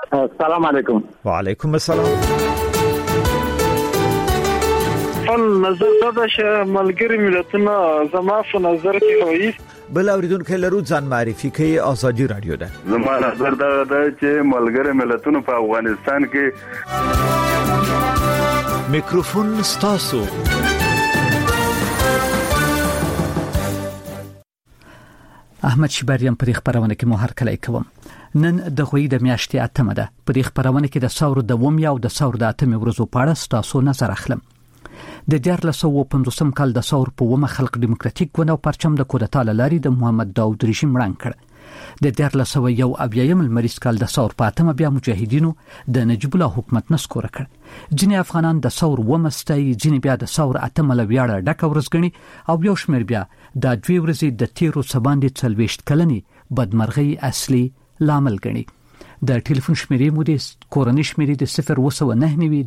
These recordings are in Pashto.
السلام علیکم. وعلیکم السلام. نظر دا چې ملګری ملتونه زما په نظر کې وایي بل اوریدونکو لرو ځان معرفي کوي. آزادي رادیو ده. زما نظر دا چې ملګری ملتونه په افغانستان کې میکروفون ستاسو. احمد شبریان پر خبرونه کې مو هر کله کوم. نن د غوي د میاشتې 8مه ده. پر خبرونه کې د ثور د وم یا د ثور د 8مه ورځو په اړه ستاسو نظر اخلم. د 1950 کال د ثور په ومه خلق دیموکراتیک ونه پرچم د کودتا لاري د محمد داوود رژیم وړاندې کړ. د 1901 مریض کال د ثور په 8مه بیا مجاهدینو د نجیب الله حکومت نسکور کړ. ځینې افغانان د ثور ومستای، ځینې بیا د ثور 8مه لویاړه ډکه ورځګنی او یو شمېر بیا د 2 ورځې د تیرو سباندې 40 کلنې بدمرغي اصلي لامل ګڼي. د ټلیفون شمیرې مو د کورنۍ شمیرې د 0199203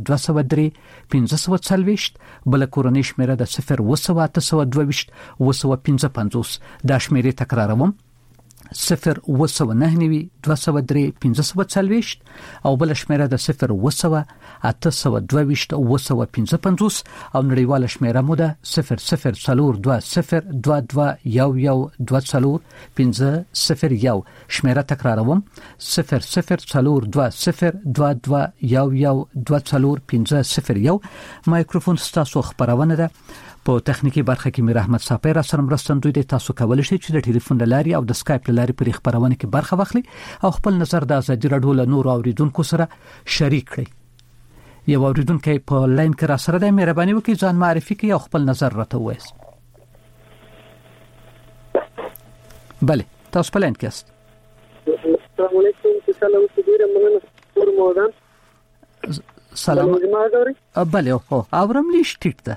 1540 بل کورنۍ شمیره د 01822 255. دا شمیرې تکراروم 0199203 1540 او بل شمیره د 01822 255 او نړیواله شمیره مو د 004222112050 شمیره تکراروم 004222112050. مایکروفون ستاسو خبرونه ده. په تخنیکی برخه کې میر احمد صافی را سره مرستندوی دی. تاسو کولای شئ چې د ټلیفون لاري او د سکایپ لاري پر خبرونه کې برخه واخلئ او خپل نظر د ازادي رادیو له نور اوریدونکو سره شریک کړئ. یو اوریدونکو په لاین کې را سره د مهرباني وکړئ ځان معرفي کړئ او خپل نظر راته ووایئ. بله تاسو په لاین کې یاست. السلام علیکم. سلام کبیر مننه ټول مودان. سلام. بله او اورم لیش ټیټ ده.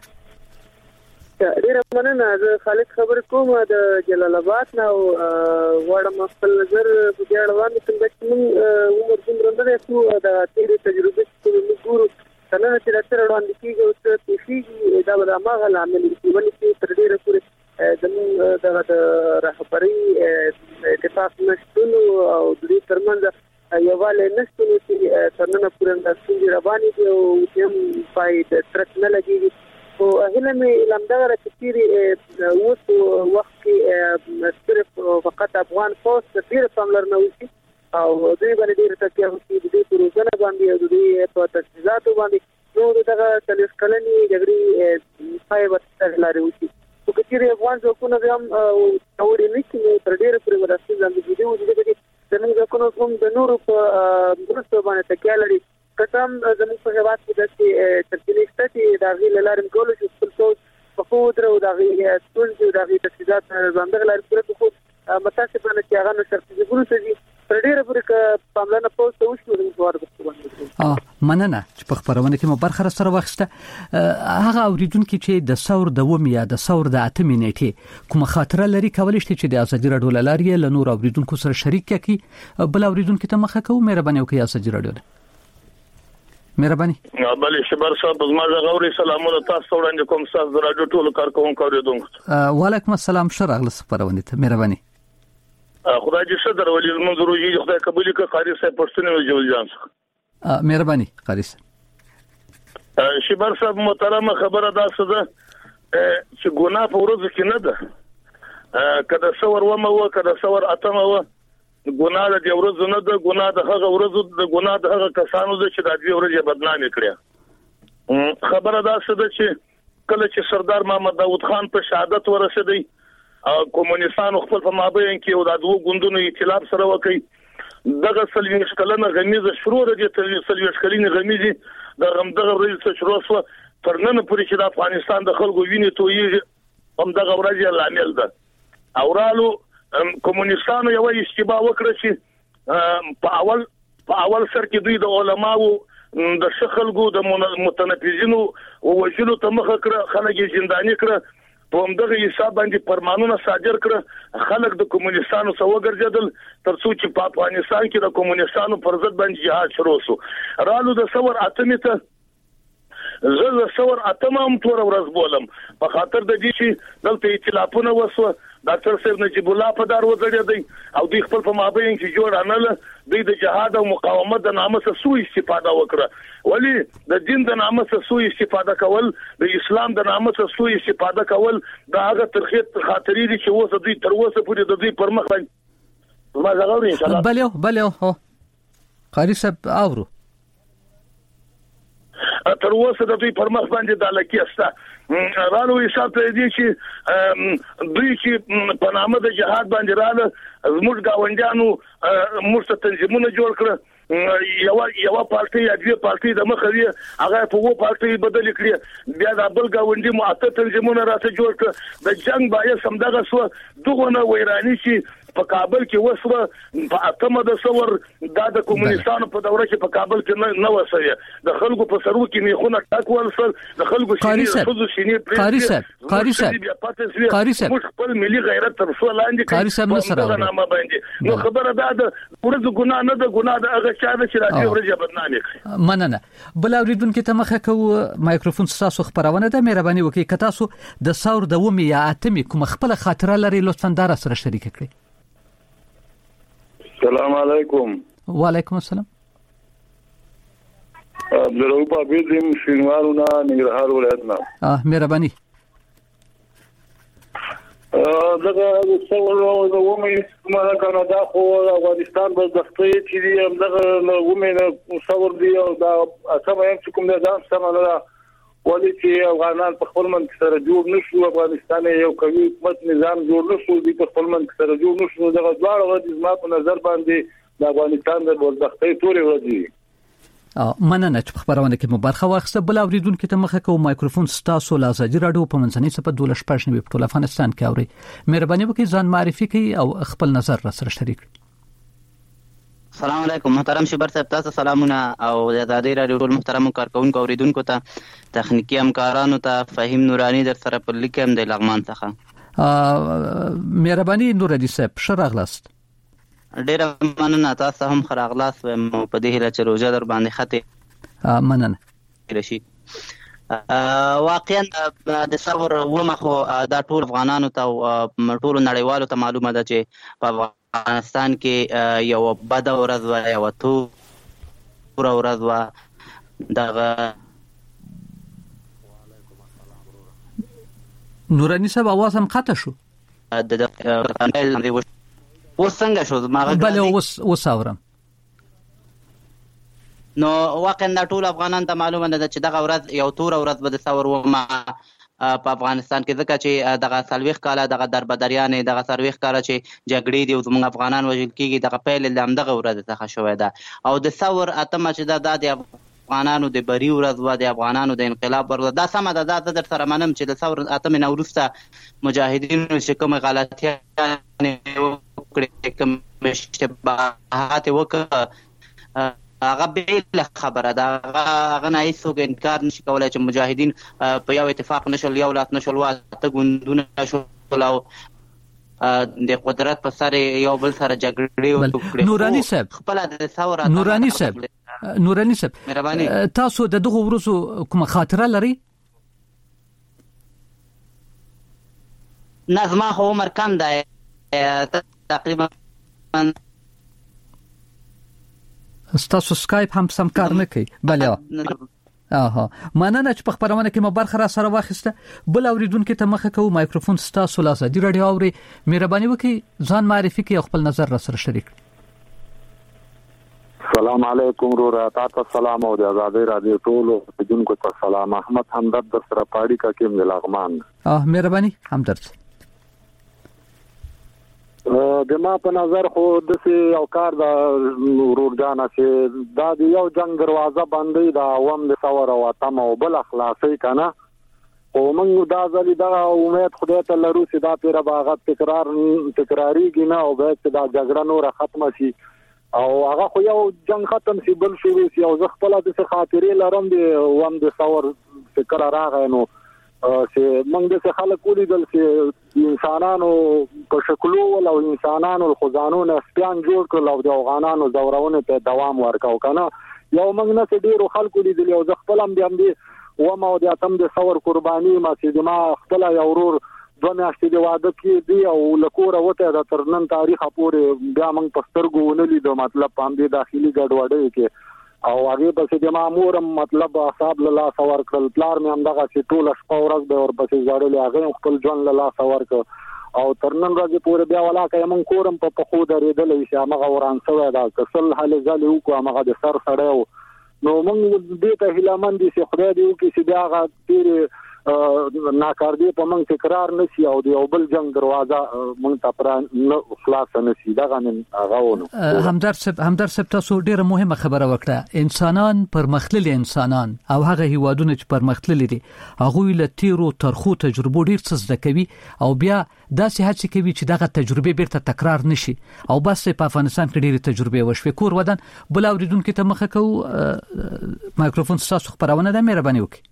ډیره مننه. زه خالد خبر کوم د جلال آباد نه او وړم خپل نظر په دې اړه باندې څنګه چې موږ عمر څومره نه شو د تیرې تجربې څخه موږ ګورو څنګه چې د تر وړاندې کېږي او څه کېږي دا به هغه لامل دی چې تر ډیره پورې د رهبري اتفاق نشته او د دې ترمنځ یواله نشته چې څنګه پورې د څنګه رواني دي او هم پای د ترک نه لګيږي. او هله مې لمدغه راکتيري اوس وخت کې صرف فقط افغان فوج د ډیر پاملرنه وشي او دوی باندې ډیر تکیه وشي د دې پروژه باندې او د دې په تجهیزاتو باندې نو دغه تلش کلنی جګړې پای ورته لاري وشي. او کچېره افغان ځواکونه هم اوري نه چې تر ډیر پرې ورسې ځم د دې وجود کې څنګه ځکه کوم د نورو په مرسته باندې تکیه لري. قسم زموږ په هیواد کې د ترکیې ستاتي د غیل لارم کول شو خپل په خودره او د غیل ټول د غیل تجهیزات باندې لاري پرته خو متاسفانه چې هغه نشر چې ګورو چې تر ډیره پورې پاملرنه پوسټ وشو د موږ مننه چې په خبرونه کې مو برخه سره واخسته. هغه اوریدونکو چې د ثور د ومیا د ثور د 8مه نیټه کوم خاطره لري کولای شي چې د ازادي رادیو لاري له نور اوریدونکو سره شریک کړي. بل اوریدونکو ته مخه کوم مهرباني وکړئ ازادي رادیو مهرباني. بله شبر صاحب زما غوړي سلامونه تاسو وړاندې کوم تاسو د رادیو ټول کارکونکو اوریدونکو. وعلیکم السلام شرغله خبرونه ته مهرباني. خدای دې صدر ولې منظور یې خدای قبول کړي. قاری صاحب پښتون وجول ځان مهرباني قاری صاحب. شبر صاحب محترمه خبره ده چې ګناه په ورځ کې نه ده. کله څور ومه و کله څور اتمه و ګناه د ورځو نه ده. ګناه د هغه ورځو د ګناه د هغه کسانو ده چې د دې ورځې بدنامي کړې. خبره ده چې کله چې سردار محمد داوود خان په شهادت ورسېدی کومونستانو خپل په مابین کې او د دوه ګوندونو ائتلاف سره وکړي دغه سلوي شکلنه غمیزه شروع راځي سلوي شکلینه غمیزه د غمدغه ورځ شروع شو تر نن پورې چې د افغانستان د خلکو ویني تویږي هم دغه ورځ لامل ده. اورالو کومونستانو یو اشتباه وکړه چې په اول سر کې دوی د علماو د شخلګو د متنفذینو او وجلو ته مخ کړه خلک یې زنداني کړه په همدغه حساب باندې فرمانونه صادر کړه خلک د کومونستانو سره وګرځیدل ترڅو چې په افغانستان کې د کومونستانو پر ضد باندې جهاد شروع شو. رالو د ثور اتمه ته زه ثور اتمه هم تور ورځ بولم په خاطر د دې چې دلته ائتلافونه وسو ډاکټر صاحب نجیب الله په دار وځړی دی او دوی خپل په مابین کې جوړ انل دوی د جهاد او مقاومت د نامه څخه سوء استفاده وکړه ولی د دین د نامه څخه سوء استفاده کول د اسلام د نامه څخه سوء استفاده کول دا هغه ترخیت خاطرې دي چې اوس دوی تر اوسه پورې د دوی پر مخ باندې ما زغوري ان شاء الله بله هو قاری صاحب اورو تر اوسه د دوی پر مخ باندې د لکیسته رالو حساب ته دي چې دوی چې په نامه د جهاد باندې رااله زموږ گاونډیانو موږ تنظیمونه جوړ کړ یو پارټي یا دوه پارټي د مخوي هغه په وو پارټي بدل کړی بیا د بل گاونډي معتد تنظیمونه راته جوړ کړ د جنگ باید سمداغه سو دغه ویرانی چې په کابل کې وسوه په اتمه د ثور د کمونستانو په دوره کې په کابل کې نه وسوي د خلکو په سرو کې میخونه ټاکول سر د خلکو قاری صاحب خپل ملي غیرت تر څو لاندې قاری صاحب نه سره باندې نو خبره ده د ورځ ګناه نه د ګناه د هغه چا چې راځي ورځ بدنامي کوي مننه بل اوریدونکو ته مخه کو مایکروفون تاسو خبرونه ده مهرباني وکړئ که تاسو د ثور د ومه یا اتمه کوم خپل خاطره لري لطفا دا سره شریک کړئ السلام علیکم وعلیکم السلام عبدالرؤوف عبیدیم شینوارونا ننګرهار ولایتنا مهرباني دغه څو ومه کومه کانادا خو افغانستان بس دفتر چې دی دغه ومه څور دی او دا اسمه چې کوم ده سمانه ولی چې افغانان په خپل منځ سره جوړ نشو افغانستان یو قوي حکومت نظام جوړ نشو د په خپل منځ سره جوړ نشو دغه دواړه د زما په نظر باندې د افغانستان د بدبختۍ تورې ورځي مننه چې خبرونه کې مبارخه واخسته بل اوریدونکو ته مخه کو مایکروفون ستاسو لازم راډیو په منځنۍ صفه 12 په افغانستان کې اوري مهرباني وکړئ ځان معرفي کړئ او خپل نظر را سره شریک السلام علیکم محترم شبر صاحب تاسو سلامونه او د آزادۍ راډیو ټول محترم کارکونکو اوریدونکو ته تخنیکی همکارانو ته فهیم نورانی در سره په لیکم د لغمان څخه مهرباني نورانی صاحب شراغلاست ډېر مننه تاسو هم خراغلاست په دې هله چې روزه در باندې خته مننه رشي واقعا د ثور ومخو دا ټول افغانانو ته ټول نړیوالو ته معلومه ده چې په افغانستان کې یو بد ورځ و یو تور ورځ و دغه نورانی صاحب आवाज هم قطع شو د وسنګ شو ما بله وساورم نو واقعا د ټول افغانان ته معلومه ده چې دغه ورځ یو تور ورځ به د ثور ومه په افغانستان کې ځکه چې دغه سلويخ کاله دغه دربدریانې دغه سلويخ کاله چې جګړې دي او زموږ افغانان وژل کېږي دغه پیل لم دغه ورځ څخه شوې ده او د ثور اتمه چې د افغانانو د بری ورځ و د افغانانو د انقلاب ورځ دا سم ده د در سره منم چې د ثور اتمه نو وروسته مجاهدینو چې کوم غلطیان وکړي کوم اشتباهات وکړه هغه بیل خبره ده هغه نه هیڅوک انکار نشي کولای چې مجاهدین په یو اتفاق نشول یو لاس نشول واته ګوندونه شول او د قدرت په سر یو بل سره جګړې وکړي نورانی صاحب خپل د ثور نورانی صاحب مهرباني تاسو د دغه ورځو کوم خاطره لري نظم هو عمر کم ده تقریبا ستاسو سکایپ هم سم کار نه کوي بله مننه چې په خبرونه کې مبارخه را سره واخیسته بل اوریدونکو ته مخه کو مایکروفون ستاسو لازم دی رادیو اوري مهرباني وکړئ ځان معرفي کړئ خپل نظر را سره شریک السلام علیکم ورو تاسو سلام او د آزادۍ رادیو ټول اوریدونکو ته سلام احمد همدرد در سره پاړی کا کې ملغمان مهرباني همدرد د ما په نظر خو د یو کار د ورور جانا چې دا د یو جنگ دروازه باندې دا عوام د ثور او اتم او بل اخلاصي کنه او موږ دا ځلې دا امید خدای ته لرو چې دا پیر باغ تکراری نه او به دا جګړه نور ختمه شي او هغه خو یو جنگ ختم شي بل شي او زه خپل د خاطرې لرم د عوام د ثور فکر راغی نو چې موږ د خلک ولیدل چې انسانانو په شکلو او انسانانو خزانونو سپیان جوړ کړل او د افغانانو زورونه ته دوام ورکاو کنه یو موږ نه ډیرو خلکو لیدل او خپل هم دي و ما د اتم د ثور قرباني ما چې ما خپل یو ورور دوه میاشتې د واده کې دی او لکوره وته د ترنن تاریخ پورې بیا موږ پسترګو ونلی د مطلب باندې داخلي ګډوډۍ کې او هغه پسې د مامور مطلب حساب له لاس ورکړل پلار مې هم دغه چې ټول شپه ورځ به ورپسې ځړلې هغه خپل ژوند له لاس ورکړ او ترنن ورځې پورې بیا ولاکه موږ کورم په پخو درېدلې چې هغه وران شوی دا کسل حل ځل وکړو هغه د سر سړیو نو موږ دې ته هیلهمن دي چې خدای دې وکړي چې بیا هغه تیر ناکاردي په موږ تکرار نشي او د یو بل جنگ دروازه موږ ته پر خلاص نشي دغه هغه ونه همدار صاحب تاسو ډیره مهمه خبره وکړه انسانان پرمختللي انسانان او هغه هیوادونه چې پرمختللي دي هغه له تیرو ترخو تجربو ډیر څه زده کوي او بیا داسې هڅه کوي چې دغه تجربه بیرته تکرار نشي او بس په افغانستان کې ډیره تجربه وشوي کور ودان بل اوریدونکو ته مخه کو مایکروفون تاسو خبرونه ده مهرباني وکړئ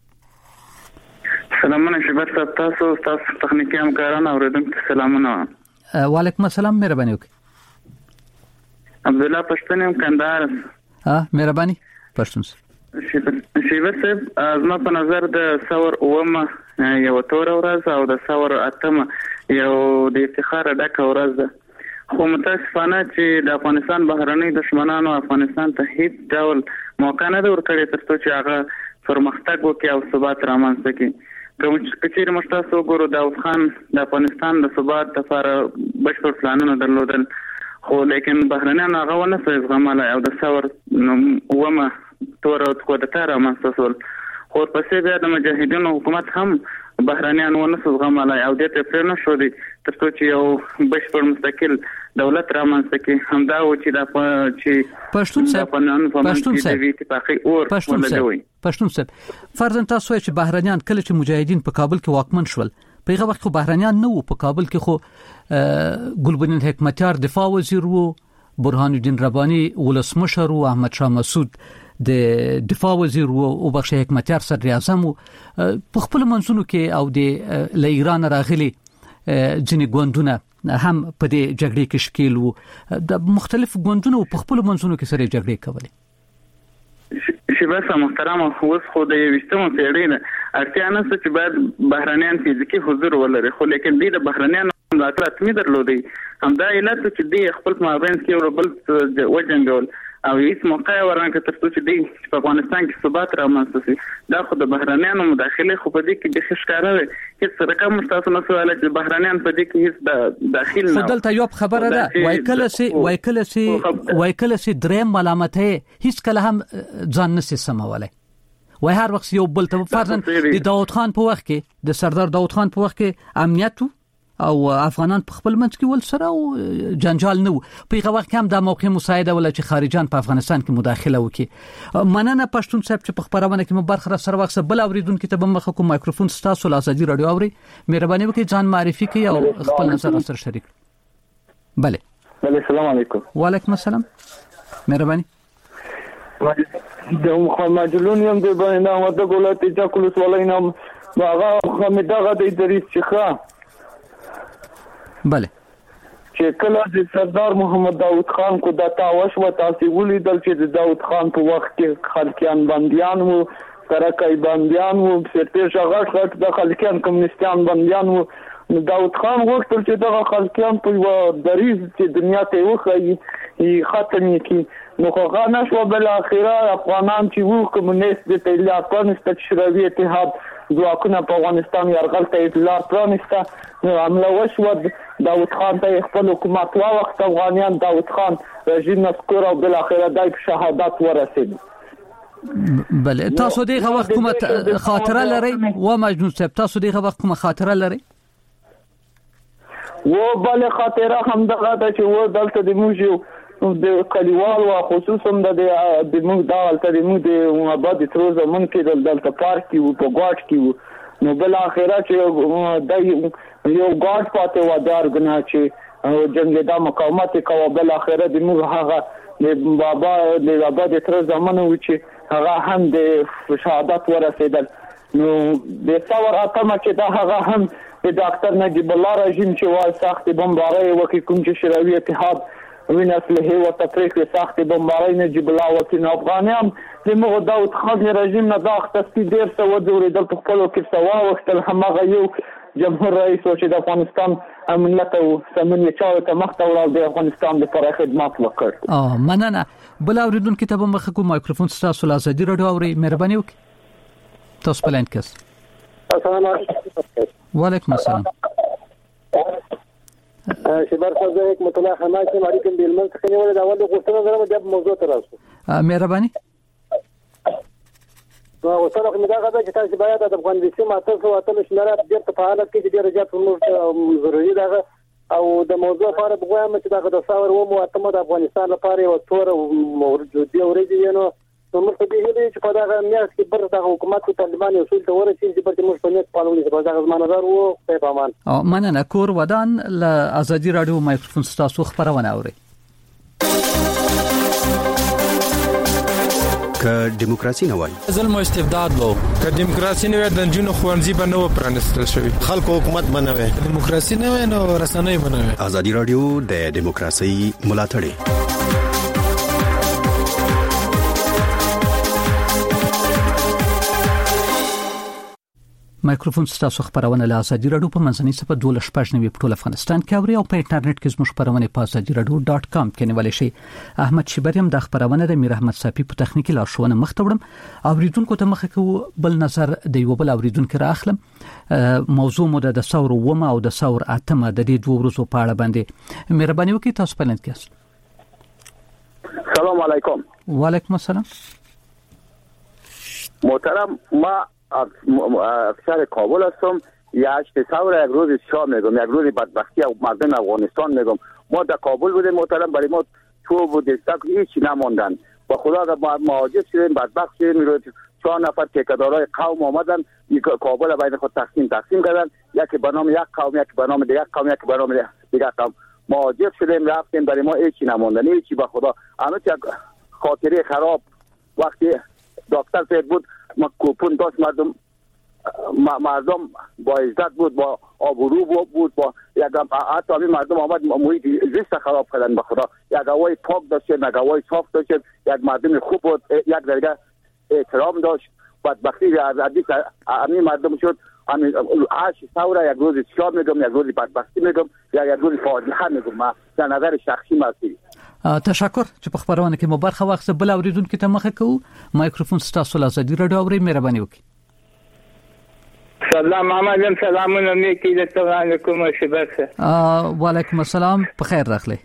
سلامونه شباب تاسو تخنیکی همکاران اوریدونکو سلامونه وعلیکم السلام مهرباني وکړئ عبد الله پښتون یم کندهار مهرباني پښتون شیبر صاحب زما په نظر د ثور اومه یو تور ورځ او د ثور اتمه یو د افتخار ډکه ورځ ده خو متاسفانه چې د افغانستان بهرنۍ دشمنانو افغانستان ته هیڅ ډول موقع نه ورکړي ترڅو چې هغه پرمختګ وکړي او ثبات رامنځته کړي کوم چې مشتاسو ګورو داود خان د افغانستان د ثبات لپاره بشپړ پلانونه درلودل خو لیکن بهرنیان هغه ونه زغمله او د ثور ومه تور او تکوته رامنځته شول خو پسې بیا د مجاهدینو حکومت هم بهرنیان ونه زغمله او د ته پرنه شو دي ترڅو چې یو بشپړ مستقل دولت رامنځته کړي همدا و چې د چې پښتون صاحب فرضاً تاسو چې بهرنیان کله چې مجاهدین په کابل کې واکمن شول په هغه وخت خو بهرنیان نه وو په کابل کې خو ګلبدین حکمتیار دفاع وزیر وو برهان الدین ربانی ولسمشر وو احمد شاه مسعود د دفاع وزیر وو او بخش حکمتیار صدر اعظم وو په خپل منځونو کې او د له ایران راغلي ځینې ګوندونه هم په دې جګړې کې شکیل وو د مختلف ګوندونو په خپل منځونو کې سره جګړې کولې شباسه محترم اوس خو د 20مه پیړۍ نه اړتیا نشته چې باید بهرنیان فزیکی حضور ولري خو لیکن د بهرنیان ملاتړ اتمی درلودي همدا علت چې د خپل مابین کې یو بل وجنګول او هیڅ موقع ورنکه ترڅو چې په افغانستان کې ثبات رامنځته شي دا خو د بهرنیانو مداخله خو په دې کې د ښکارا وي چې رقم مستاسو نه سواله چې بهرنیان په دې کې هیڅ داخل نه دلته یو خبره ده وای کله سي دریم ملامتای هیڅ کله هم ځان نسي سمولای وای هر وخت یو بل ته فرضاً د داود خان په وخت کې د سردار داود خان په وخت کې امنیت او افغانان په خپل منځ کې ول سره او جنجال نه په هغه وخت هم د موقع مساعده ولا چې خارجان په افغانستان کې مداخله وکړي مننه پښتون صاحب چې په خبرونه کې مبارخه سره وخت بل اوریدونکو ته به مخه کوم مایکروفون تاسو له ازادي رادیو اوري مهرباني وکړئ ځان معرفي کړئ او خپل نظر سره شریک بله السلام علیکم وعلیکم السلام مهرباني د محمد جلون یم د باندې وته ګولات چې کولس ولینم هغه خمدغه د ادریس شيخه بله چې کله د سردار محمد داود خان کو د تاوش و تاسو ولیدل چې د داود خان په وخت کې خلکیان بنديان وو ترکای بنديان وو سرته شغړ د خلکیان کمونستان بنديان وو داود خان وغوښتل چې دغه خلکیان په یو دریز چې دنیا ته وخی ختم کی نو هغه نشو بل اخره افغانان چې وو کمونیست د ایالات پرانست شوروي اتحاد ځواکونه په افغانستان یرغل ته اطلاع پرانسته نو حمله وشو داود خان ته خپل حکومت وخت افغانان داود خان رژیم نسکور او بل اخره دای په شهادت ورسید بله تاسو دغه وخت کومه خاطره لرئ و مجنون صاحب تاسو دغه وخت کومه خاطره لرئ و بل خاطره هم دغه چې و دلته د موجو د کلیوال او خصوصا د موږ دالته د موږ د آباد تر زمون کې دلته پارک کې په ګاټ کې نو بل اخره چې د یو ګاټ پاتې و دارګنا چې جنگ د مقاومت کوي بل اخره د موږ هغه د بابا د آباد تر زمون و چې هغه هم د شهادت ورسېدل نو د ثور اتمه چې دا هغه هم د ډاکټر نجیب الله رژیم چې وای سخت بمبارۍ وکړي کوم چې شوروي اتحاد وین اصله او تفریق سخت بمبارۍ نجیب الله وکړي افغانان د مغو داود خان رژیم نه داخته ډیر څه ودورې د خپل کې سوا وختل همغه یو جمهور رئیس چې د افغانستان امنیت او سمون چارو ته مخ ته وړاندې د افغانستان لپاره خدمات وکړ. مننه. بل اوریدونکو ته به مخ کو مایکروفون تاسو له ازادي رادیو اوري مهرباني وکړئ. تاسو په لاین کې. السلام علیکم. وعلیکم السلام. شبر صاحب یک مطلع حماس علیکم بالمن څخه نیول دا اول غوښتنه درم د موضوع تر اوسه. مهرباني. نو وسره کوم دا غواړي چې تاسو باید د افغانستان ماته او اتل شنره د په حالت کې د رجات موږ ضروري ده او د موضوع لپاره بغوایم چې دا د ثور و مو د افغانستان لپاره یو تور موجودي اورېدي نو موږ ته دی چې په دا میاس کې بر د حکومت طالبان اصول ته ورسېږي چې موږ په نیت پالولې په دا زمانه دار وو په امان. مننه. کور ودان له ازادي رادیو مایکروفون تاسو خبرونه اوري. که دیموکراسي نه وای ظلم او استبداد وو، که دیموکراسي نه وای د جنونو خوانزي به نه پرانستل شوی، خلکو حکومت بنوي، دیموکراسي نه وای نو رسنۍ بنوي. ازادي رادیو د دیموکراسي ملاتړ مایکروفون تاسو خبرونه له ازادي رادیو په منځنۍ صفه 12 په ټول افغانستان کې اوري او په انټرنیټ کې زموږ خبرونه په azadiradio.com کې نیول شي. احمد شبریم د خبرونه د میر احمد صافي په تخنیکی لارښوونه مخ ته وړم. اوریدونکو ته مخه کوو بل نظر د یو بل اوریدونکو راخلم. موضوع مو د ثور و او د ثور اتمه د دې دوه ورځو په اړه باندې مهرباني وکړئ. تاسو په لند کې. سلام علیکم. وعلیکم السلام. محترم، ما افسر کابل هستم. یک تصور یک روز شاه میگم، یک روز بدبختی مردم افغانستان میگم. ما در کابل بودیم محترم، برای ما تو بود استاک هیچ نموندن. با خدا مهاجر شدیم، بدبخت شدیم. 4 نفر ټیکدارای قوم آمدن کابل بین خود تقسیم کردن، یکی به نام یک قوم، یکی به نام دیگر قوم، یکی به نام دیگر قوم. مهاجر شدیم رفتیم، برای ما هیچ نموندن، هیچی. به خدا همه یک خاطره خراب. وقتی دکتر فید بود ما کوپون داشت، مردم با عزت بود، با آبرو بود، با یک حتی همین مردم آمد محیط زیست خراب کردن. به خدا یک هوای پاک داشتیم، یک هوای صاف داشتیم، یک مردم خوب بود، یک درجه احترام داشت. بدبختی از همین مردم شد. همین 8 ثوره یک روز شاه میگم، یک روز بدبختی میگم، یا یک روز فاجعه میگم. ما در نظر شخصی مرسی. تشکر چې په خبرونه کې مو برخه واخیسته. بل اوریدونکو ته مخه کوو مایکروفون تاسو له ازادي رادیو اوري مهرباني وکړئ. سلام محمد، سلامونه نیکی د تاسو کوم شبکه. وعلیکم السلام، په خیر راغلی.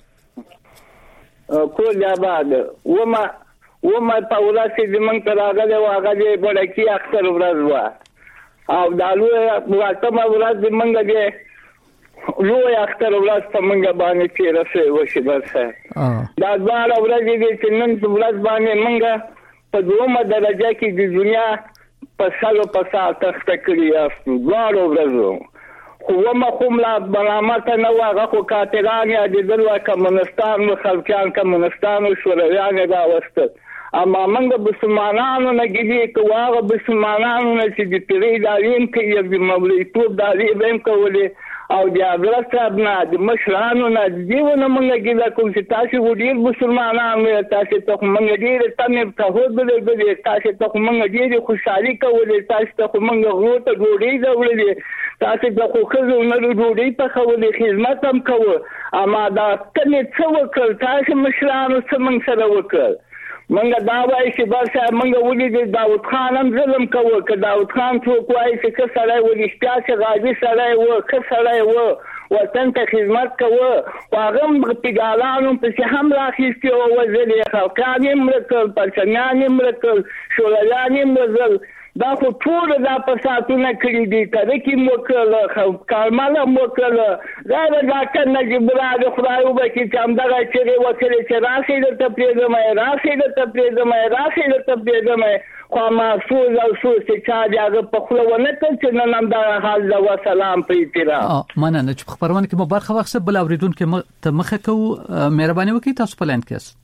کول آباد وما په ولاسي د من تر هغه واغه بلکی اکثر ورځ وا او دالو واتمه ورځ د منګه دی لوی اختر ورځ په منګه باندې تیرسه وشي برسه. دا ځوان ورځ دې چې نن ورځ باندې منګه په دومره درجه کې د دنیا په سالو په سال تخت کړی است. ځوان ورځ خو ما کوم لا بلامت نه واغه خو کاتران یا د دلوا کمونستان او خلکان کمونستان او شورویان دا وسته. اما منګه مسلمانانو نه کېږي کوه مسلمانانو نه چې د پیری دالین کې د مولوی ټول دالین کولې او د حضرت صاحب نه د مشرانو نه دیونه مونږ کېدا کوم چې تاسو وډیر مسلمانانو تاسو ته مونږ ډیر تنه ته هوډ تاسو ته مونږ ډیر خوشحالي کولې، تاسو ته مونږ غوته ډوډۍ راوړلې، تاسو ته خو خزو نه ډوډۍ په خولې خدمت هم کوو. اما دا تنه څو وکړ تاسو مشرانو څنګه سره وکړ. منګه دا وایي چې باسه منګه ولې د داوود خان هم ظلم کوو. که داوود خان څوک وایي چې څه سړی ولشتیا چې غازي سړی و، ښه سړی و، وطن ته خدمت کوو. هغه هم پیګالانو پسې هم راخیستي او وزلې خلکان یې مړه کړل، پرچمیان یې مړه کړل، شورویان یې مړه. دا خو ټول دا فسادونه کړي دي. ترکي مو کړل، کارمل مو کړل. دا د ډاکټر نجیب الله د خدای وبخښي چې همدغه چغې وکړې چې راشي درته پرېږدم، راشي درته پرېږدم، راشي درته پرېږدم. خو محفوظ او څو چې چا د هغه په خوله ونه کړل چې نن همدغه حال ده. وسلام په احترام. مننه چې په خبرونه کې مو برخه واخیسته. بل اورېدونکو ته مخه کوو مهرباني وکړئ. تاسو په لاین کې یاست.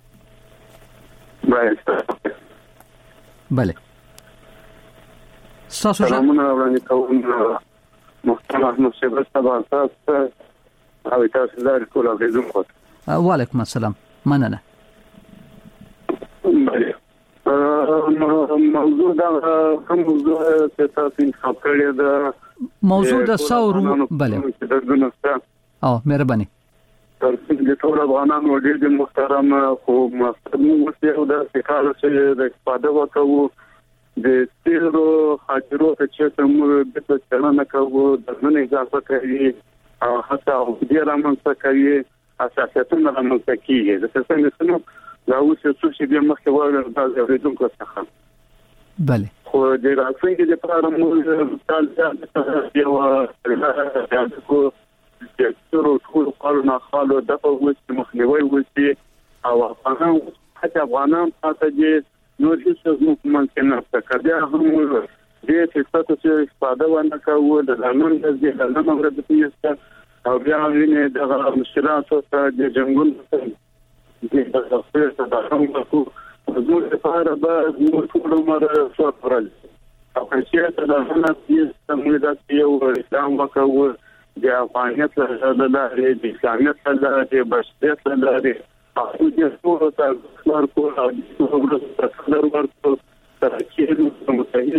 بله سلامونه وړاندې کوم محترم احمد شبر صاحب تاسو او تاسو لپاره ټول اوریدونکو. وعلیکم السلام، مننه. موضوع دا کوم موضوع چې تاسو انتخاب کړی دا موضوع د ثور بله مهرباني تر دې ټول افغانانو ډېر محترم خو مقصد مو څه د استقرار سره د استفاده وکړو د تیرو حاضرو چې موږ د څېړنه کوو د نن اضافه کوي او حتی د رامنځته کوي اساساتونه رامنځته کیږي د څه دا اوس څه چې مخکې وایي د اوریدونکو څخه بله خو د راتلونکي لپاره موږ تاسو یو کو ټول قانون خالو دغه وڅ مخنیوي وڅ او افغانان حتی افغانان تاسو دې نور هیڅ ممکن نه تکړه هم دې چې تاسو چې استفاده ونه کوو د قانون د ځای نه مرده پیسته او بیا ویني د مشکلاتو ته د جنګونو د تخفیف د هم زموږ لپاره به زموږ ټول عمر سفرل او چې دا نه چې موږ د یو اسلام وکړو د افغانیت له لارې د اسلامیت له لارې د بشریت له لارې او د ټولو ته ورکو او د ټولو ته ورکو تر کې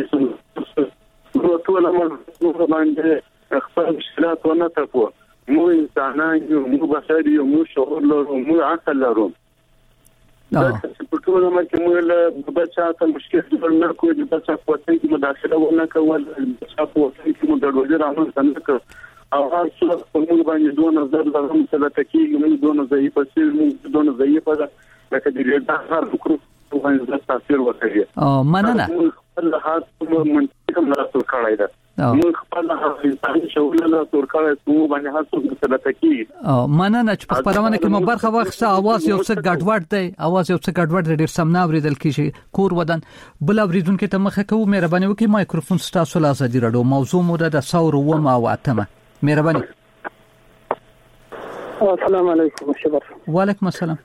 متحد ټول عمر باندې خپل مشکلات ونه تکو مو انسانان یو مو بشر یو مو شعور لرو مو عقل لرو دا چې ټول عمر کې موږ له بچا ته مشکل جوړ نه کوو د بچا په وطن کې مداخله ونه کوو بچا په وطن کې مو د ډوډۍ رامنځته نه کوو او هر څه په موږ باندې دوه نظر لرم چې لا تکیږي موږ دوه ضعیف سي موږ دوه ضعیف ده لکه د دې هر وکړو باندې تاثیر وکړي مننه الله هڅه منطقه مرسته کوي دا موږ خپل انساني شعور له تور کړه څو باندې هڅه وکړه تکي مننه چې په خبرونه کې مو برخه واخسته اواز یو څه ګډوډ دی اواز یو څه ګډوډ دی ډیر سم نه اوریدل کیږي کور ودان بل اوریدونکو ته مخه کوم مهرباني وکړئ مایکروفون ستاسو له ازادي رادیو موضوع مو د ثور و ما او اتمه مهرباني السلام علیکم شبر وعلیکم السلام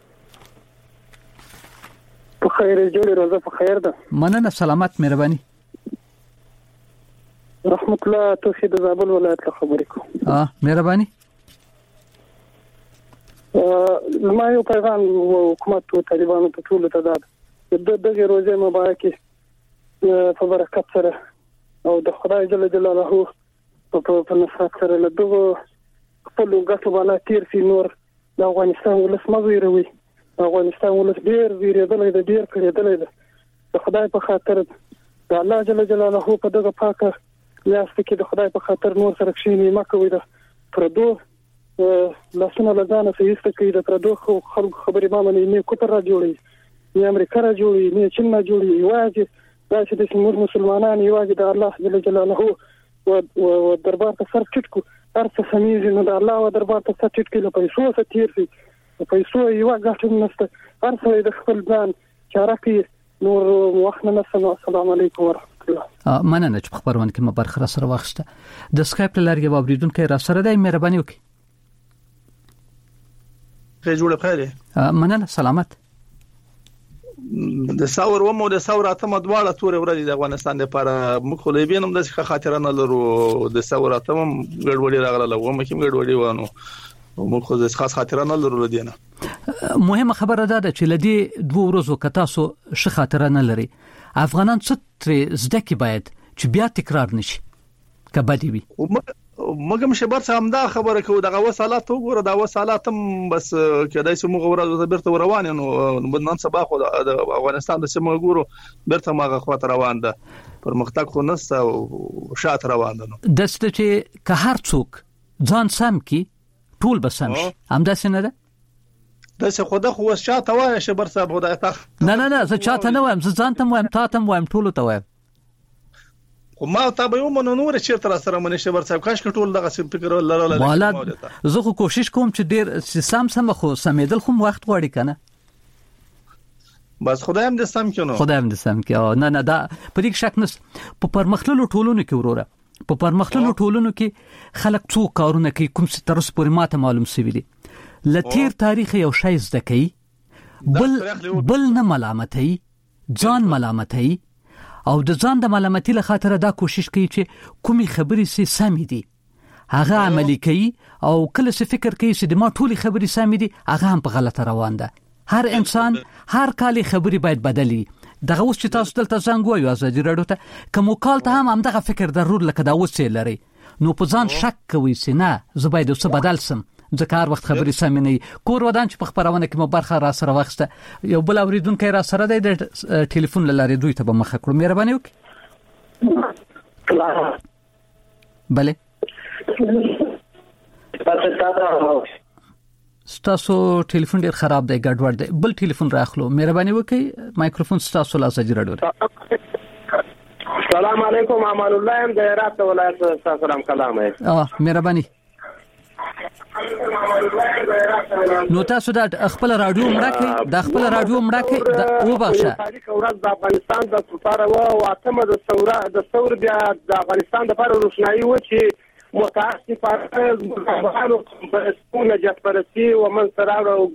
په خیر جوړ روزه په خیر ده مننه سلامت مهرباني رحمت الله توفیق د زابل ولایت له خبرې کوم مهرباني ما یو پیغام حکومت او طالبانو ته ټول ته دا دغه روزه مبارکه په برکت سره او د خدای جل جلاله په نصرت سره له دغه خپل ګټو باندې تیر سي نور د افغانستان ولس مزویروي افغانستان ولس ډیر ویریدل دی ډیر کړیدل دی د خدای په خاطر د الله جل جلاله په دغه پاکه لاس کې د خدای په خاطر نور سره کښینی مکوي د پردو لاسونه لدانه سېست کوي د پردو خلکو خبرې ما باندې نه کوتر را جوړي نه امریکا را جوړي نه چین را جوړي واځي دا چې د موږ مسلمانان یوازې د الله جل جلاله و دربار ته سر ټیټ کو هر څه سمېږي نو د الله و دربار ته سر ټیټ کله پیسو څخه تیر شي پیسو یو غاټم نشته هر څه د خپل ځان چاره کوي نور وخت نه نسنو السلام علیکم ورحمت الله مننه چې خبرونه کې مبارک سره واخسته د سکایپ لارې اوریدونکو را سره دی مهرباني وکړئ جوړه پاره مننه سلامت د ثور و مو د ثور اتمه دواړه تور ورځې د افغانستان لپاره موږ خو لیبین هم د خاطر نه لرو د ثور اتمه ګډوډي راغله و مې کوم ګډوډي ونه موږ خو د خاص خاطر نه لرو لدينه مهمه خبره ده چې لدی دوه ورځو کتاسو ش خاطر نه لري افغانان څه زده کی باید چې بیا تکرار نشي کبدی وي مګم شبر سم دا خبره کو دغه وسالات وګوره دا وسالات هم بس کدای سم غوړه برته روان نو نن سبا خو د افغانستان د سم ګورو برته ماغه خاطر روان ده پرمختګ خو نسته او شات روان ده نو دسته چې که هر څوک ځان سم کی ټول بسم هم داسې نه ده داسې خو خو شاته وای شبر صاحب خدای ته نه زه چاته نه وایم زه ځان ته وایم تاسو وایم ټول ته وایم خو ما ته به یو نور چیرته سره منې شبر صاحب کاش ټول دغه فکر لرل زه خو کوشش کوم چې ډیر سم خو سمیدل خو وخت غواړي کنه بس خدایم دې سم کینو خدایم دې سم کې نه دا په دې شک نس په پرمختللو ټولونو کې وروره په پرمختللو ټولونو کې خلک څو کارونه کوي کوم څه تر اوسه پورې ماته معلوم سوي دي لتیر تاریخ یو شای زده کوي بل نه ملامتي ځان ملامتي او د ځان د ملامتي له خاطر دا کوشش کوي چې کومي خبرې سي سمې دي هغه عملي کوي او کله څه فکر کوي چې د ما ټولي خبرې سمې دي هغه هم په غلطه روان ده هر انسان هر کال خبرې باید بدلي دغه اوس چې تاسو دلته څنګه وایو ازادي راډیو ته کوم کال ته هم دغه فکر ضرور لکه دا اوس لري نو په ځان شک کوي چې نه زه باید څه بدل سم ځکه هر وخت خبرې سمې نه کور ودان چې په خبرونه کې مو برخه را سره واخسته یو بل اوریدونکو را سره د ټلیفون لاره دوی ته به مخ کړو مهرباني وکړئ بله ستاسو ټلیفون ډیر خراب دی ګډوډ دی بل ټلیفون راخلو مهرباني وکړئ مایکروفون ستاسو لاسه راډیو السلام علیکم امان الله ام د هرات ولایت سلام کلام مهرباني نو تاسو د خپل رادیو مړکې د خپل رادیو مړکې او بخښه تاریخ ورځ د افغانستان د سفاره او اتمه د ثور بیا د افغانستان د لپاره روشنايي و چې متاسفانه بهونه جسپرسي او من سره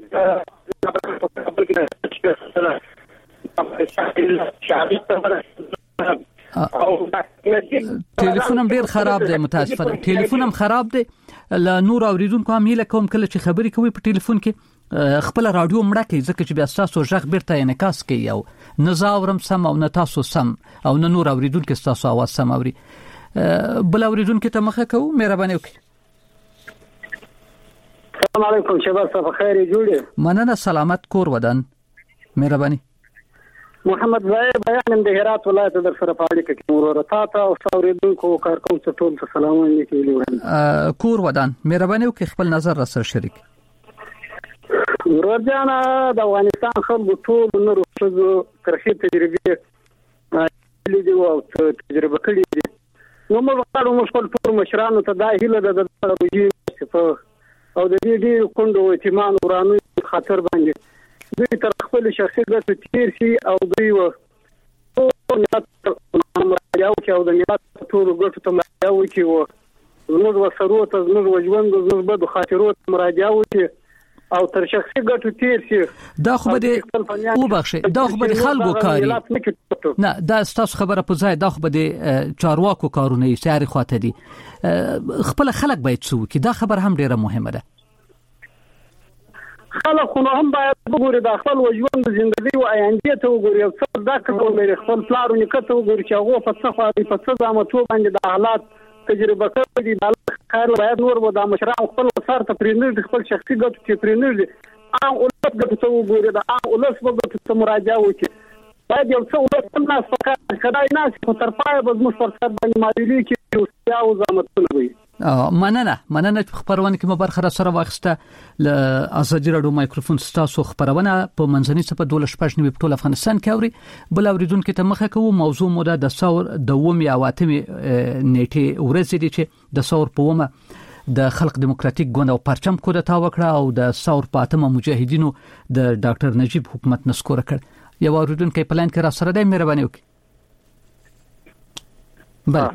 ټلیفونم ډیر خراب دی متاسفانه ټلیفونم خراب دی ل نور اوریدونکو هم هیله کوم کله چې خبرې کوي په ټلیفون کې خپل رادیو مړه کوي ځکه چې بیا تاسو ژغ بیرته انعکاس کوي او نه زاورم سم او نه تاسو سم او نه نور اوریدونکو تاسو आवाज سم اوري بل اوریدونکو ته مخه کوم مهرباني وکړئ السلام علیکم شباب صاحب خیر جوړه مننه سلامت کور ودان مهرباني محمد زاهد بیان د هرات ولایت در سره پاړی کې مرور تا او اوریدونکو کارکون ته ټول سلام علیکم کور ودان مهرباني وکړئ خپل نظر را سره شریک ورځانا د افغانستان خلکو ټول نور څه ترخی تجربه لیدو او تجربه کړې دي نو موږ غواړو خپل ټول مشرانو ته دا هیله ده د او د دې کوندو اعتماد ورانو خطر باندې دوی تر خپل شخصي ګټو تیر شي او دوی و مراجعه کوي او د ملت ټول ګټو ته مراجعه کوي او زموږ وسرو ته زموږ وجوند زموږ بد خاطرو ته مراجعه کوي او تر شخصي ګټو تیر شي دا خو به او بخښه دا خو به خلکو کاری نه دا ستاسو خبره په ځای دا خو به چارواکو کارونه یې ساري خواته دي خپل خلک باید څو کی دا خبر هم ډیره مهمه ده خلک خو هم باید وګوري د خپل ژوند ژوندۍ او آینده ته وګوري او څه دا کوم خپل پلانونه کته وګوري چې هغه په څه ځامتو باندې د حالات تجربه کوي د خیر باید نور و د مشران خپل سر ته پرینځي خپل شخصي ګټو چې پرینځي او ولس ګټو ته وګوري دا ولس وګټو ته مراجعه وکړي باید یو څه ولس الناس فقط خدای ناس په طرفه به زموږ پر سر باندې مالی کې او ځامتونه وي مننه خبرونه کې مبارخه را سره واخسته ل ازادي راډیو مایکروفون ستاسو خبرونه په منځني صفه 12 په ټول افغانستان کې اوري بل اوریدونکو ته مخه کوو موضوع موده د ثور د ومي او اتمي نیټه ورځ دي چې د ثور په ومه د خلق دیموکراتیک ګوند او پرچم کودتا وکړه او د ثور په اتمه مجاهدینو د ډاکټر نجیب حکومت نسکور کړ یو اوریدونکو پلان کې را سره د مهرباني وکړي بله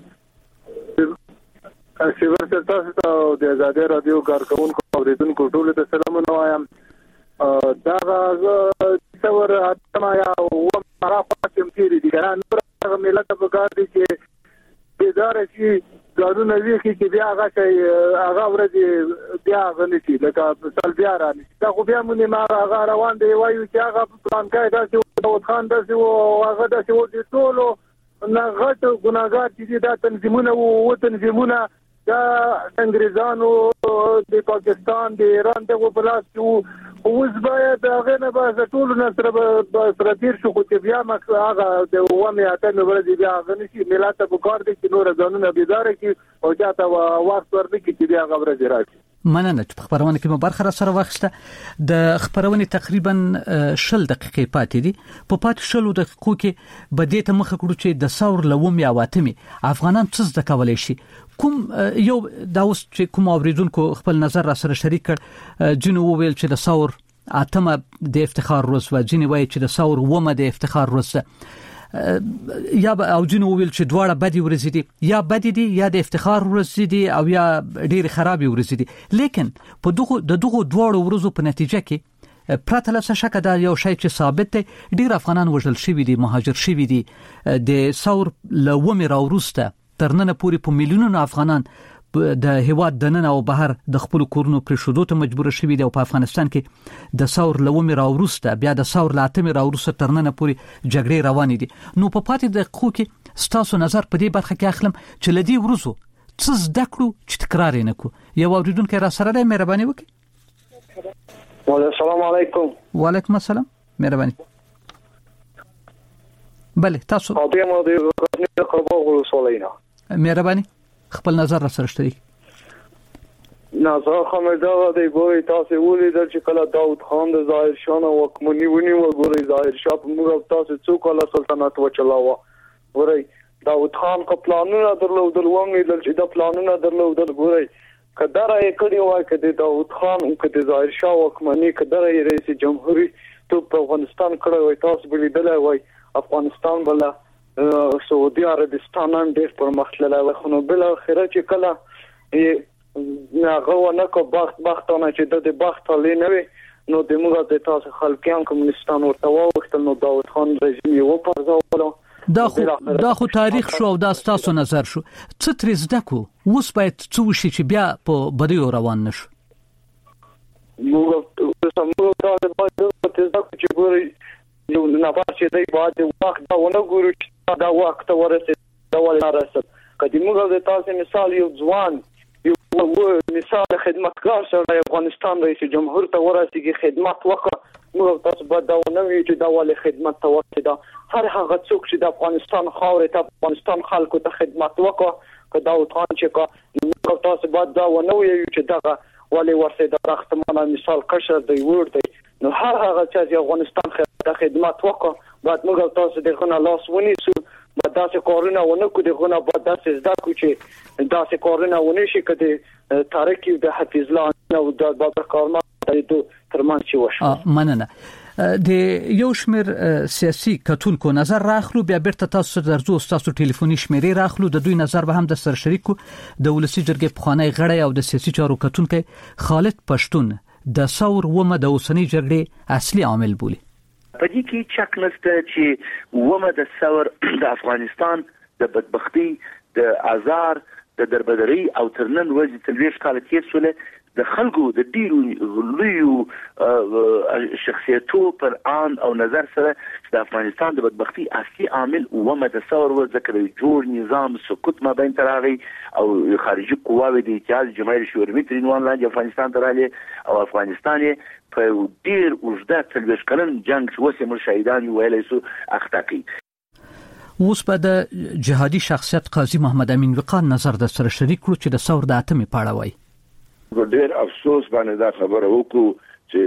شیور تاسو ته د آزادي رادیو کارکونکو اوریدونکو ټول ته سلامونه وایم دا څور اتما یا و مرافات تیری دي ګران نور ملت په کار دي چې اداره شي قانون وی چې بیا هغه ورځي بیا غنتي لکه مثال بیا راني دا خو بیا مونږه ما هغه روان دی وایو چې هغه پلان کای دا چې داود خان دا چې هغه دا چې ودی ټولو نه غټ ګناګار دي دا تنظیمونه او تنظیمونه دا انګریزانو د پاکستان د ایران دغه بلاس اوس باید هغه نه به ټول نصر به تیر شو خو بیا هغه د ومه اته نو ورځي بیا غنشي ملت په کار دي چې نور ځانونه بيدار کی او چاته وخت ورنکي چې بیا غوړه راځي مننه چې خبرونه کې مبارخه را سره واخسته د خبرونه تقریبا 10 دقیقې پاتې دي په پاتې 10 دقیقو کې بدې ته مخ کړو چې د ثور لومي اواتمي افغانان څه د کولای شي کوم یو دا اوس چې کوم اوریدونکو خپل نظر را سره شریک کړ جنو ویل چې د ثور اتمه د افتخار روز و جنو وایي چې د ثور ومه د افتخار روز یا او جنو ویل چې دواړه بدی ورزې دي یا بدی دي یا د افتخار ورزې دي او یا ډېر خرابې ورزې دي لیکن په دغه دواړو ورزو په نتیجه کې پرته له شک دا یو شی چې ثابت دی ډېر افغانان وژل شوي دي مهاجر شوي دي د ثور لومي راوروسته ترننه پوری په میلیونونو افغانان د هواد دننه او بهر د خپل کورونو پر شودو ته مجبور شوي دي او په افغانستان کې د ثور لومي راوروسته بیا د ثور لاتمي راوروسته ترننه پوری جګړې روانې دي نو په پاتې د خو کې ستاسو نظر په دې برخه کې اخلم چې لدی ورسو څه زده کړو چې تکرار یې نه کړو. یو اوریدونکو را سره دی، مهرباني وکړئ. السلام علیکم. وعلیکم السلام، مهرباني. بله تاسو مهرباني خپل نظر را سره شریک. نظر خمدا دی ګوري تاسو ولیدل چې کله داوود خان د ظاهر شاه واکمني ونیو، ګوري ظاهر شاه په موږ تاسو څو کاله سلطنت وچلاوه. ګوري داوود خان کو پلانونه درلودل، ومنیدل چې دا پلانونه درلودل. ګوري کدار یې کړی وای کده داوود خان او کده ظاهر شاه واکمني کدار یې رئیس جمهوریت ته په افغانستان کړی وای، تاسو ولیدل وای افغانستان بل سعودي عربستان هم ډېر پرمختللی وای. خو نو بل اخره چې کله هغه ونه کو بختونه چې د بخت علي نه وي، نو د موږ د تاسو خلکیان کمونستان ورته وختل، نو داوود خان رژیم یې وپرځول. دا خو تاریخ شو او دا ستاسو نظر شو. څه ترې زده کو اوس باید څه وشي چې بیا په بدیو روان نشو؟ موږ تاسو باید زده کو چې ګوري یو نه پاتې دی باید وخت دا ونه ګورو چې دا وخت ورسېد دا ولې رسېد. کله موږ د تاسو مثال یو ځوان یو مثال خدمتګار سره افغانستان رئیس جمهور ته ورسېږي، خدمت وکړه. موږ تاسو باید دا ونه وی چې دا ولې خدمت ته ورسېد. هر هغه څوک چې د افغانستان خاورې ته افغانستان خلکو ته خدمت وکړه، که داوود خان چې موږ تاسو باید دا ونه وی چې دا ولې ورسېد. راختمانه مثال کشر دی ور دی. نو هر هغه چې افغانستان ته خدمت وکړه باید موږ تاسو دغه نه لاس ونیسو. باید داسې کارونه ونه کړو، دغه نه باید داسې زده کړو چې داسې کارونه ونه شي کده تاریخ د حفیظ الله او د بابر کارمان د ترمن شي وشو. مننه. د یو شمیر سیاسي کتونکو نظر راخلو، بیا بیرته تاسو درځو، تاسو ټلیفوني شمیرې راخلو، د دوی نظر به هم د سر شریکو. د ولسی جرګې پخوانی غړی او د سیاسي چارو کتونکو خالد پښتون د ثور ومه د اوسنۍ جګړې اصلي عامل بولي. په دې کې شک نشته چې ومه د ثور د افغانستان د بدبختی، د آزار، د دربدري او ترنن ورځې تلويش کال تیر شوله د خلکو د ډیرو لویو شخصیتو پر آن او نظر سره د افغانستان د بدبختی اصلي عامل ومه د ثور و ذکر جوړ نظام سقوط ما بین تراغي او خارجي قواوې د اتحاد جماهیر شوروي تر عنوان لاندې افغانستان تراله او افغانستان په ډیر اوږده تلويش کلن جنگ وسه مر شهیدان ویلې سو اختاقي. اوس په د جهادي شخصیت قاضي محمد امین وقار نظر د سره شریک کړو چې د ثور د اتمې پاړه وای. ډېر افسوس باندې دا خبره وکړو چې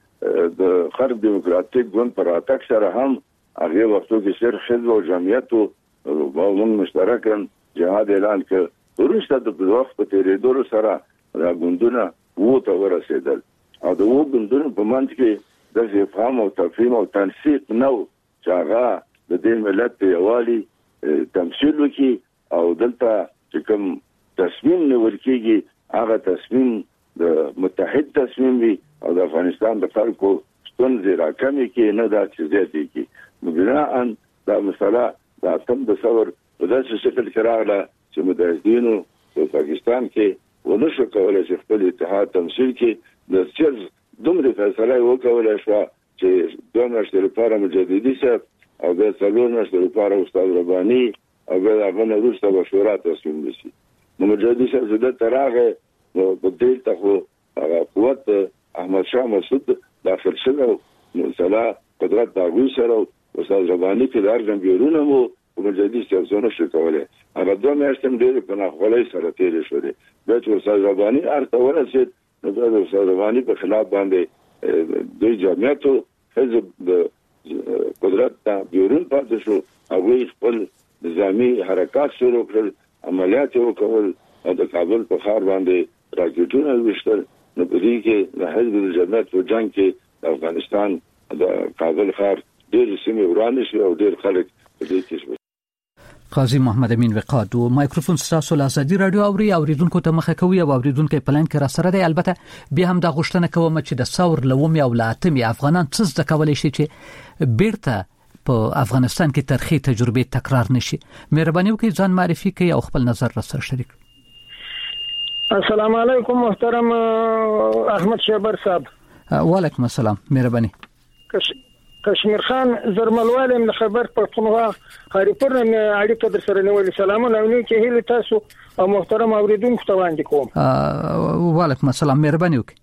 د غرب دیموکراتیک ګوند پر اتاک سره هم هغه وختو کې صرف حزب او جمعیت او موږ مشترکاً جهاد اعلان کړ. ورسته د وخت په تیریدو سره دا ګوندونه وو ته ورسېدل او د وو ګوندونو په منځ کې د فهم او تفهیم او تنسیق نو چې هغه د دې ملت یوالي تمثيل وکړي او دلته چې کوم تصمیم نیول کېږي هغه تصمیم د متحد تصمیم وي او د افغانستان د خلکو ستونزې راکمې کې نه دا چې زیاتې کې. نو بناءً دا مسله د اتم د ثور په داسې شکل کې راغله چې مجاهدینو په پاکستان کې ونشو کولای چې خپل اتحاد تمثيل کې د سیاست دومره فیصله وکړه شو چې دوه میاشتې لپاره مجددي صاحب او د څلور میاشتې لپاره استاد رباني او هغه نه وروسته مشوره تصمیم نیسي. نو مجددي صاحب زده تراغه په دې ته هغه قوت احمد شاه مسعود داخل شو نو سلا قدرت داوی سره استاد رباني کې دار جنګیرونه مو مجددي صاحب زونه شو کوله. هغه دوه میاشتې ډېر په ناخوالۍ سره تیر شو دي. د استاد رباني ارته ورسید نو د استاد رباني په خلاف باندې د جمعیت حزب د قدرت ته بیرون پاتې شو. هغه خپل نظامی حرکات شروع کړل، عملیات وکړل او د کابل په ښار باندې راکټونه وشتل. نو په دې کې د حزب د جمعیت په جنگ کې افغانستان د کابل ښار ډېر سیمې ورانه شو او ډېر خلک په دې کې شو. قاضي محمد امین وقاد او مایکروفون ستاسو له ازادي رادیو اوریدونکو ته مخه کوي او اوریدونکو پلان کې را سره دی. البته بیا هم دا غوښتنه کوم چې د ثور لومي او لاتمي افغانان څه د کولای شي چې بیرته په افغانستان کې تاریخي تجربه تکرار نشي. مهرباني وکړئ ځان معرفي کړئ او خپل نظر را سره شریک. السلام علیکم محترم احمد شیبر صاحب. وعلیکم السلام. مهرباني. کشمیر خان زرملوال من خبر پښتونخوا خریپور نه اړیکه در سره نیولې. سلامونه نو کې هیله تاسو او محترم اوریدونکو ته وړاندې کوم. وعلیکم السلام، مهرباني وکړئ.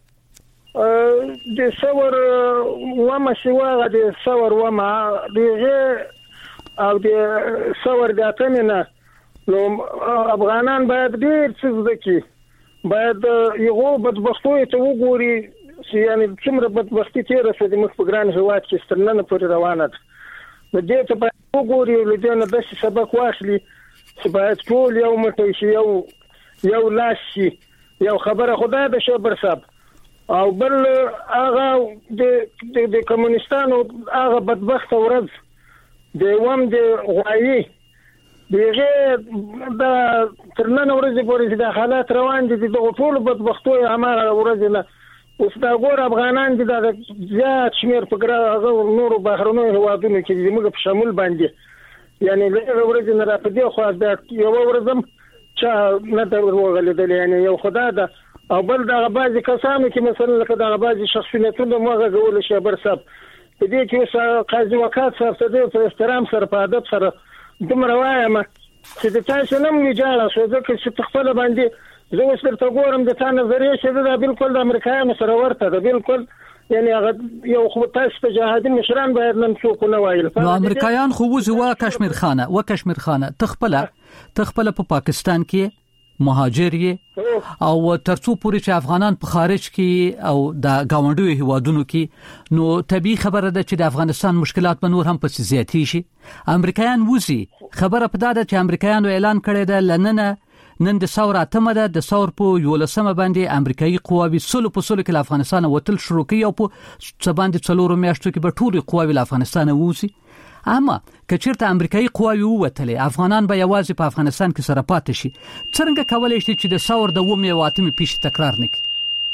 د څور ومه سیواغه د څور ومه دغه او د څور د اتنه نو افغانان باید ډیر څه ځکه باید یو بدبختوي ته وګوري چې یعنی څومره بدبختی تیر رسېدي مخ په ګران هواد کې سترنه پورې روانه ده. نو دې ته باید وګوري او دې نه د سبق واخلي چې باید ټول یو مټی شي، یو لاس شي، یو خبره خدای د شبر صاحب او بل هغه د کمونستانو هغه بدبخت ورځ د وم د غوایي دغه د ترنن ورځې پورې د حالات روان دي د ټول بدبختو همغه ورځ نه اوس دا ګور افغانان دي د زیات شمیر په ګرا نورو بهرنیو هوادونو کې موږ په شامل باندې یعنی له ورځې نه راپدې خو دا یو ورځم چې نه دا ورغلیدل یعنی یو خدای دا او بل دا بعضی کسانو چې مثلا لکه دا بعضی شخصیتونه موږ غوول شي بر صاحب په دې کې قاضي وکات صاحب ته د احترام سره په ادب سره دومره وایم چې د تاسو نوم ویجاړه شو ځکه چې تخفل باندې زه اوس درته ګورم د تا نظریه چې دا بالکل د امریکایانو سره ورته ده بالکل یعنی هغه یو خو تاسو په جهادي مشران باید نن څوک نه وایل. نو امریکایان خو وځي کشمیر خانه تخپل په پاکستان کې مهاجر او ترڅو پوری چې افغانان په خارج کې او د گاونډیو هیوادونو کې نو طبيعي خبره ده چې د افغانستان مشکلات به نور هم په زیاتی شي. امریکایان وځي خبره په دا ده چې امریکایانو اعلان کړی ده لنن د ثور اتمه ده د ثور په 11 باندې امریکایي قواوی سلو کې افغانستان وتل شروع کوي او په باندې څلورو میاشتو کې به ټول قواوی افغانستان ووسی. اما کچیرته امریکایي قواوی ووتلې افغانان به یوازې په افغانستان کې سره پاتې شي. څنګه کولای شي چې د ثور د ومه واتمه پیش تکرار نکړي؟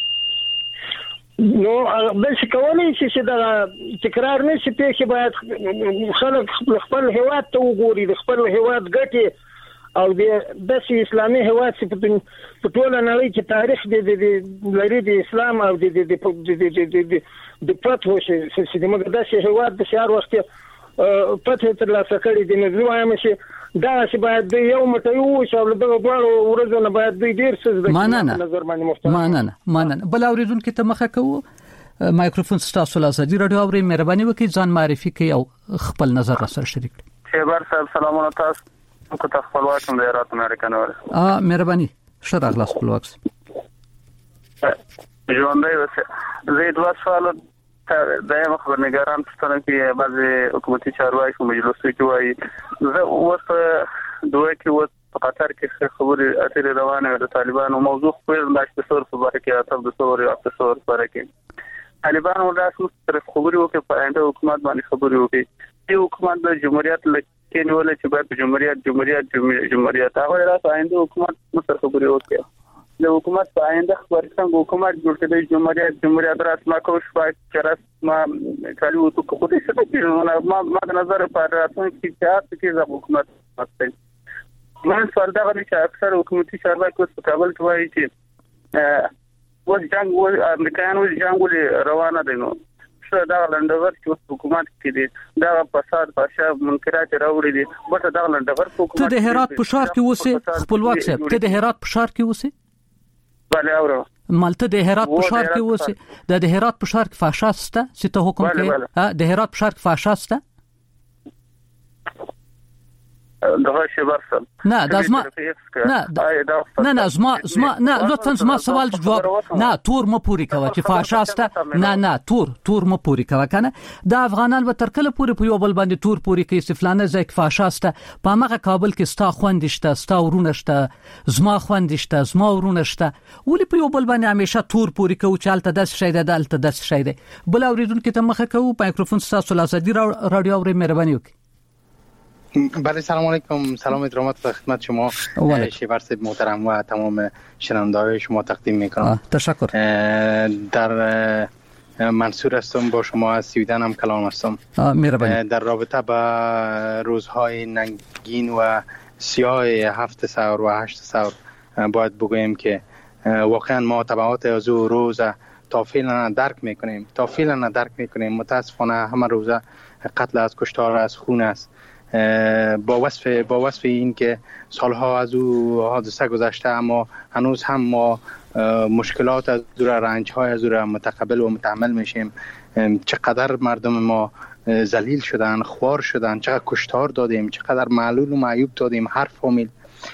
نو بس کولای شي چې دا تکرار نشي پیښه باید خلک خپل هیواد ته وګوري د خپل هیواد ګټي او د اسلامي هیواد په ټول نړۍ کې تاریخ د لري د اسلام او د پاتو چې د مقدس هیواد د شهر وخت پته تر لاسه کړی د نظر وایم چې دا چې باید یو مټیو چې له دغه ورځو نه باید ډیر څه د نظر باندې محترم مننه بل اوریدونکو ته مخه کوو. مایکروفون ستاسو له ازادي رادیو اوري مهرباني وکړئ ځان معرفي کړئ او خپل نظر را سره شریک کړئ. شهبر صاحب سلامونه تاسو کو ته خپلواک د ایران امریکا نور مهرباني شته غلاس خپلواک ژوندۍ وسه زید وسوال دایم خبرنگاران پښتنه کې بعضی حکومتي چارواکي په مجلسو کې وایي زه اوس دوی کې په قطر کې خبرې اترې روانه د طالبانو موضوع خپل د اشتسور په اړه کې اته د څور او اشتسور په اړه کې طالبان ولاسو سره خبرې وکړي په انده حکومت باندې خبرې وکړي چې حکومت د جمهوریت لکه نیول چې باید جمهوریت هغه راځي انده حکومت سره خبرې وکړي د حکومت په آینده خبرتنګ حکومت جوړ کړي جمهوریت رسمه کوش پات چرس ما کالو تو کو دې څه چې ما د نظر په راتلون کې چې حکومت مستقل من سوال دا غوښتل چې اکثر حکومتي چارواکي په کابل کې وایي چې وځ جنگ امریکایانو جنگ روانه دي نو څه دا لندغر چې حکومت کې دي دا فساد فحشا منکرات راوړي دي بس دا لندغر حکومت ته د هرات په شهر کې وسه خپلواک صاحب ته د هرات په شهر کې وسه بله اورو مالته د هرات په شهر کې وسه د هرات په شهر کې فحشاسته چې ته حکم کوي د هرات په شهر کې فحشاسته دغه شی ورسل نه دازما نه زما نه لطفا زما سوال جواب نه تور مو پوری کوي چې فحشاسته نه تور مو پوری کوي کنه د افغانان به تر کله پوری په یو بل باندې تور پوری کوي سفلانه ځکه فحشاسته په هغه کابل کې ستا خوندشته ستا ورونه شته زما خوندشته زما ورونه شته ولې په یو بل باندې همیشه تور پوری کوي چې الته داس شي ده الته داس شي ده بل اوریدونکو ته مخه کوي مایکروفون تاسو له ازادي رادیو اوري مهرباني وکړئ. بله سلام علیکم سلام ادرامات خدمت شما شیبر صاحب محترم و تمام شنونده‌های شما تقدیم میکنم. تشکر. در منصور هستم با شما از سویدن هم کلام هستم. مهربانی. در رابطه با روزهای ننگین و سیاه 7 ثور و 8 ثور باید بگوییم که واقعا ما تبعات از روز تا فعلا درک میکنیم. متاسفانه همه روزه قتل است، کشتار است، خون است. با وصف این که سالها از او حادثه گذشته، اما هنوز هم ما مشکلات از او، رنج‌های از او متقبل و متحمل میشیم. چقدر مردم ما ذلیل شدن، خوار شدن، چقدر کشتار دادیم، چقدر معلول و معیوب دادیم هر فامیل.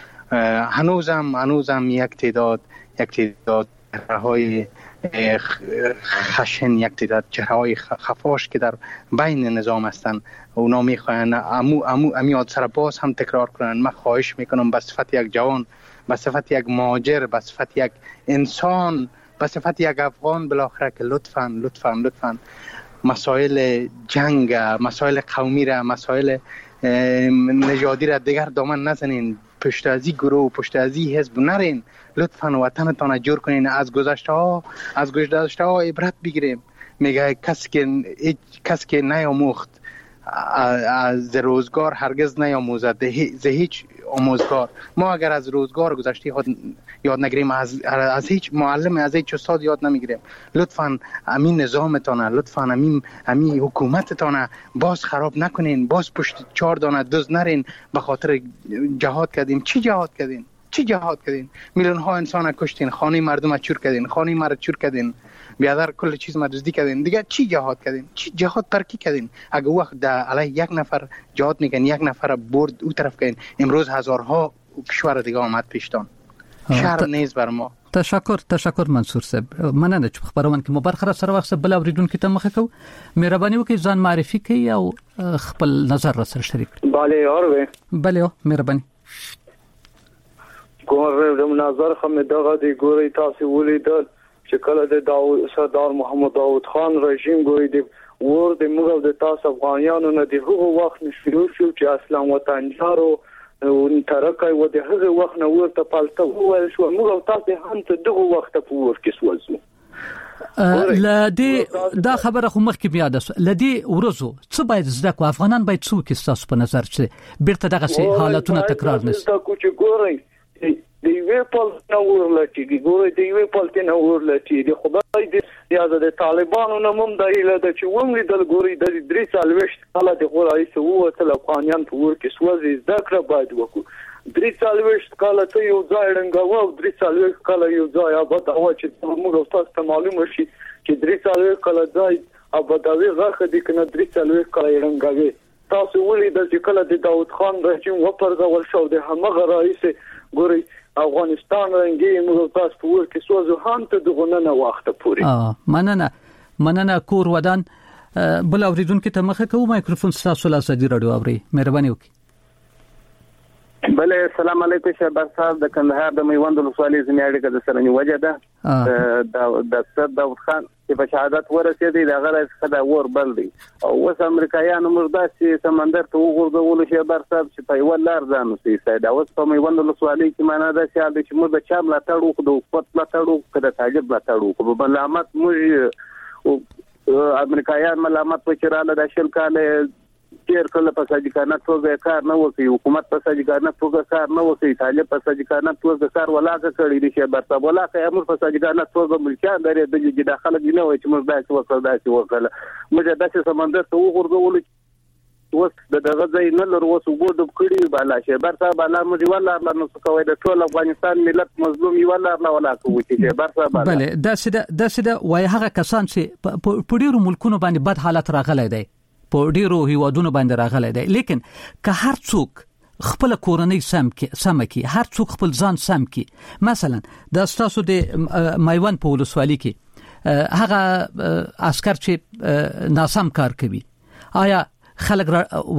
هنوزم یک تعداد چهره‌های خشن، یک تعداد چهره‌های خفاش که در بین نظام هستند، اونا میخواین امی حادثه باز هم تکرار کنن. من خواهش میکنم به صفت یک جوان، به صفت یک مهاجر، به صفت یک انسان، به صفت یک افغان بالاخره که لطفاً مسائل جنگ، مسائل قومی را، مسائل نژادی را دیگر دامن نزنین، پشت از این گروه، پشت از این حزب نرین. لطفاً وطنتان جور کنین. از گذشته ها عبرت بگیریم. میگه کسی که نیاموخت از روزگار هرگز نیاموزد ز هیچ آموزگار. ما اگر از روزگار گذشته یاد نگیریم، از هیچ معلم، از هیچ استاد یاد نمیگیریم. لطفاً امین نظامتانه، لطفاً امین حکومتتانه باز خراب نکنین، باز پشت 4 دانه دزد نرین. به خاطر جهاد کردیم. چی جهاد کردین؟ میلیون ها انسان کشتین، خانه مردم چور کردین، خانه مرد چور کردین، بیادر کل چیز مدزدی کردین. دیگه چی جهاد کردین؟ چی جهاد ترکی کردین؟ اگه وقت در علیه یک نفر جهاد میکنین، یک نفر برد او طرف کردین، امروز هزارها کشور دیگه آمد پیشتان. شرم نیست بر ما. تشکر منصور صاحب. مننه چې خبرونه کې مو برخه سره وخت بل اوریدونکو ته مخه کو. مهرباني وکړئ ځان معرفي کړئ او خپل نظر را سره شریک کړئ. بله مهرباني. ګور د مناظر خمه دغه دی ګوري تاسو ولیدل چې کله د سردار محمد داود خان رژیم ګوري دی ور د موږ د تاسو افغانانو نه دی هغه وخت شروع شو چې اسلام وطنجارو او ترکای و د هغه وخت نه ورته پالته وویل شو موږ تاسو هم ته دغه وخت په ور کې سوځو. لدی دا خبره خو مخکې بیا ده. لدی ورځو څه باید زده کو افغانان باید څو کې تاسو په نظر چې بیرته دغه سي حالتونه تکرار نشي. دا کو چې ګورئ د یوې پل نه ورلټي ګورئ د یوې پل نه ورلټي د خدای دې یا د طالبانو نه مم دایله د چې ومې دل ګورئ د 340 کاله د غوړای سو وته افغانان په ور کې سوځي ذکر باید وکړو. 340 کاله ته یو ځای رنګاو او 340 کاله یو ځای آباد او چې موږ تاسو ته معلومه شي چې 340 کاله ځای آبادوي غاخه دي کنه 340 کاله رنګاوي. تاسو ولیدل چې کله د داود خان رژیم وپرځول شو د همغه رئیس ګوري افغانستان رنګي موږ تاسو په ور کې سوځو هم ته دغه نه وخت پوري. مننه کور ودان. بل اوریدونکو ته مخه کوم مایکروفون تاسو له ازادي رادیو اوري. مهرباني وکړئ. بله السلام علیکم شهباز صاحب د کندهار د میوند ولسوالۍ زمیاړي کې د سره نیوجه ده د سید داود خان چې په شهادت ورسېدی د غره څخه د ور بل دی او اوس امریکایانو مردا چې سمندر ته وګورځول شهباز صاحب چې په یو لار ځانو سي سید اوس په میوند ولسوالۍ کې معنا ده چې د موږ د چام لا تړو د حکومت لا تړو کده تاجب لا تړو په ملامت موږ امریکایان ملامت وکړاله د شل کاله تیر کله په ساجکانه توګه کار نه وکړي، حکومت په ساجکانه توګه کار نه وکړي، طالب په ساجکانه توګه کار ولاګه کړی دي چې برته ولاګه امر په ساجکانه توګه ملکیان لري د دې داخله دی نه وای چې موږ داسې وکړل موږ داسې سمندر ته وګورځول اوس دغه ځای نه لر اوس وګورم کړی بالا چې برته بالا موږ ولا نو څه کوي د ټول افغانستان ملت مظلوم یو ولا کوي چې برته بالا بله داسې وای هغه کسان چې په ډیرو ملکونو باندې بد حالت راغلی دی په ډیرو هیوادونو باندې راغلی دی، لیکن که هر څوک خپل کورنۍ سم کی، هر څوک خپل ځان سم کی، مثلا د تاسو د میوند په ولسوالۍ کې هغه عسكر چې ناسم کار کوي، آیا خلک